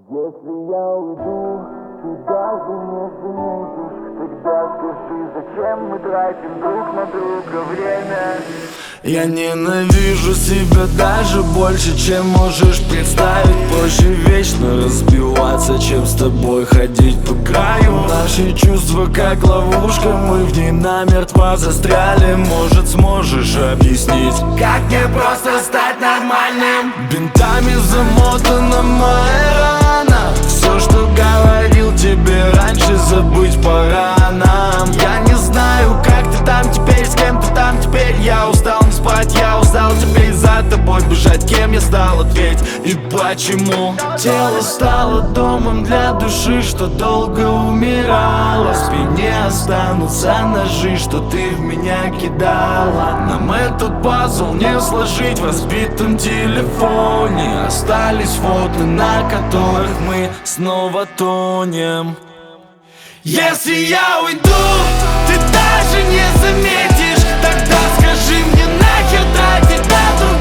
Если я уйду, ты даже не заметишь. Тогда скажи, зачем мы тратим друг на друга время? Я ненавижу себя даже больше, чем можешь представить. Проще вечно разбиваться, чем с тобой ходить по краю. Наши чувства как ловушка, мы в ней намертво застряли. Может, сможешь объяснить, как мне просто стать нормальным? Бинтами замотана моя рана. Все, что говорил тебе раньше, забыть пора нам. Я не знаю, как ты там теперь, с кем ты там теперь. Я устал не спать, я устал теперь за тобой бежать. Кем я стал, ответь, и почему? Тело стало домом для души, что долго умирала. В спине останутся ножи, что ты в меня кидала. Нам этот пазл не сложить в разбитом телефоне. Остались фото, на которых мы снова тонем. Если я уйду, ты даже не заметишь. Тогда скажи мне, нахер тратить на других.